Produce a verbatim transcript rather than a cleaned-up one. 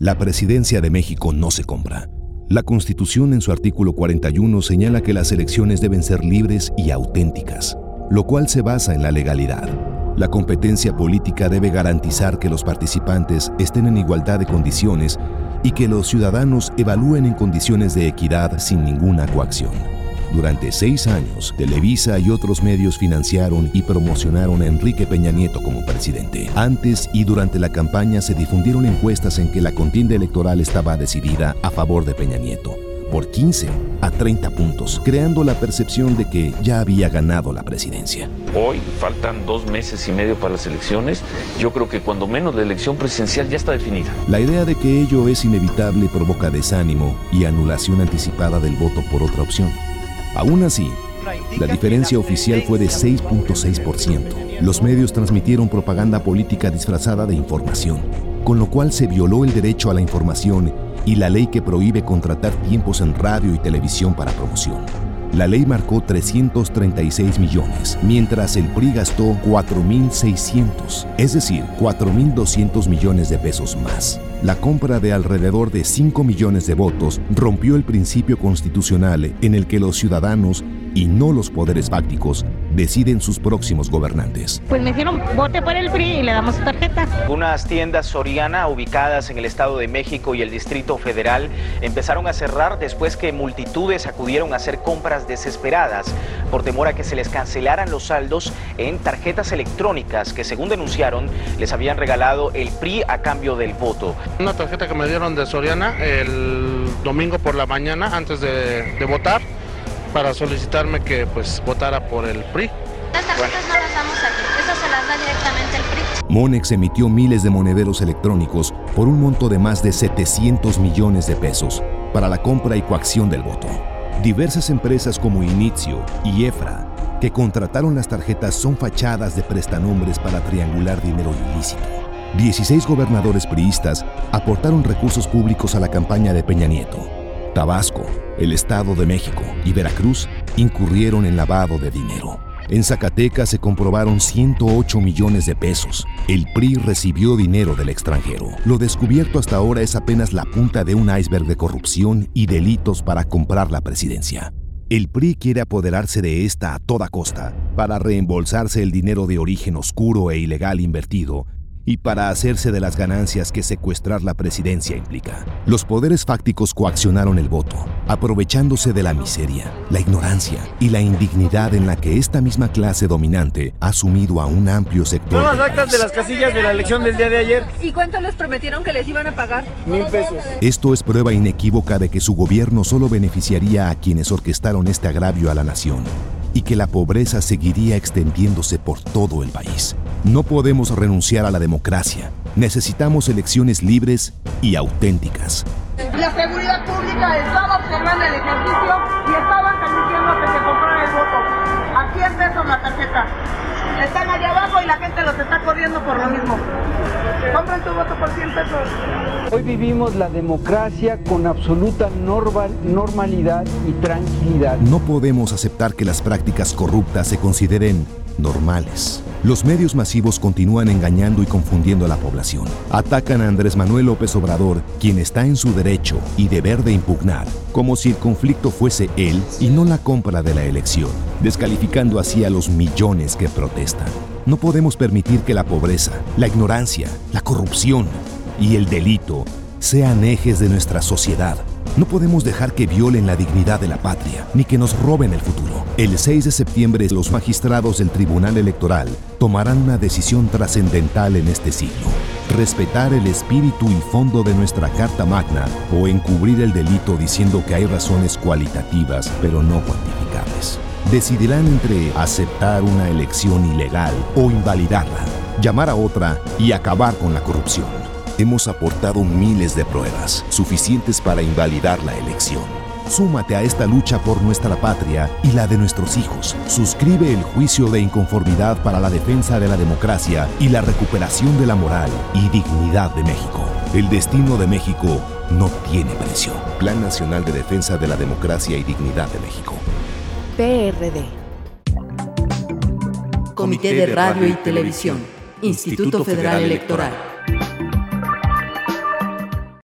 La presidencia de México no se compra. La Constitución en su artículo cuarenta y uno señala que las elecciones deben ser libres y auténticas, lo cual se basa en la legalidad. La competencia política debe garantizar que los participantes estén en igualdad de condiciones y que los ciudadanos evalúen en condiciones de equidad sin ninguna coacción. Durante seis años, Televisa y otros medios financiaron y promocionaron a Enrique Peña Nieto como presidente. Antes y durante la campaña se difundieron encuestas en que la contienda electoral estaba decidida a favor de Peña Nieto, por quince a treinta puntos, creando la percepción de que ya había ganado la presidencia. Hoy faltan dos meses y medio para las elecciones. Yo creo que cuando menos la elección presidencial ya está definida. La idea de que ello es inevitable provoca desánimo y anulación anticipada del voto por otra opción. Aún así, la diferencia oficial fue de seis punto seis por ciento. Los medios transmitieron propaganda política disfrazada de información, con lo cual se violó el derecho a la información y la ley que prohíbe contratar tiempos en radio y televisión para promoción. La ley marcó trescientos treinta y seis millones, mientras el P R I gastó cuatro mil seiscientos, es decir, cuatro mil doscientos millones de pesos más. La compra de alrededor de cinco millones de votos rompió el principio constitucional en el que los ciudadanos, y no los poderes fácticos, deciden sus próximos gobernantes. Pues me dijeron, vote por el P R I y le damos su tarjeta. Unas tiendas Soriana ubicadas en el Estado de México y el Distrito Federal empezaron a cerrar después que multitudes acudieron a hacer compras desesperadas por temor a que se les cancelaran los saldos en tarjetas electrónicas que, según denunciaron, les habían regalado el P R I a cambio del voto. Una tarjeta que me dieron de Soriana el domingo por la mañana antes de, de votar, para solicitarme que pues votara por el P R I. Las tarjetas bueno. no las damos aquí, eso se las da directamente el P R I. Monex emitió miles de monederos electrónicos por un monto de más de setecientos millones de pesos para la compra y coacción del voto. Diversas empresas como Inicio y Efra, que contrataron las tarjetas, son fachadas de prestanombres para triangular dinero ilícito. dieciséis gobernadores priistas aportaron recursos públicos a la campaña de Peña Nieto. Tabasco, el Estado de México y Veracruz incurrieron en lavado de dinero. En Zacatecas se comprobaron ciento ocho millones de pesos. El P R I recibió dinero del extranjero. Lo descubierto hasta ahora es apenas la punta de un iceberg de corrupción y delitos para comprar la presidencia. El P R I quiere apoderarse de esta a toda costa para reembolsarse el dinero de origen oscuro e ilegal invertido y para hacerse de las ganancias que secuestrar la presidencia implica. Los poderes fácticos coaccionaron el voto, aprovechándose de la miseria, la ignorancia y la indignidad en la que esta misma clase dominante ha sumido a un amplio sector. Son las actas de las casillas de la elección del día de ayer. ¿Y cuánto les prometieron que les iban a pagar? Mil pesos. Esto es prueba inequívoca de que su gobierno solo beneficiaría a quienes orquestaron este agravio a la nación, y que la pobreza seguiría extendiéndose por todo el país. No podemos renunciar a la democracia. Necesitamos elecciones libres y auténticas. La seguridad pública estaba observando el ejercicio y estaban permitiendo que se comprara el voto. A cien pesos la tarjeta. Están allá abajo y la gente los está corriendo por lo mismo. Compran tu voto por cien pesos. Hoy vivimos la democracia con absoluta normal, normalidad y tranquilidad. No podemos aceptar que las prácticas corruptas se consideren normales. Los medios masivos continúan engañando y confundiendo a la población. Atacan a Andrés Manuel López Obrador, quien está en su derecho y deber de impugnar, como si el conflicto fuese él y no la compra de la elección, descalificando así a los millones que protestan. No podemos permitir que la pobreza, la ignorancia, la corrupción y el delito sean ejes de nuestra sociedad. No podemos dejar que violen la dignidad de la patria, ni que nos roben el futuro. El seis de septiembre, los magistrados del Tribunal Electoral tomarán una decisión trascendental en este siglo: respetar el espíritu y fondo de nuestra Carta Magna o encubrir el delito diciendo que hay razones cualitativas, pero no cuantificables. Decidirán entre aceptar una elección ilegal o invalidarla, llamar a otra y acabar con la corrupción. Hemos aportado miles de pruebas, suficientes para invalidar la elección. Súmate a esta lucha por nuestra patria y la de nuestros hijos. Suscribe el juicio de inconformidad para la defensa de la democracia y la recuperación de la moral y dignidad de México. El destino de México no tiene precio. Plan Nacional de Defensa de la Democracia y Dignidad de México. P R D. Comité de Radio y Televisión. Instituto Federal Electoral.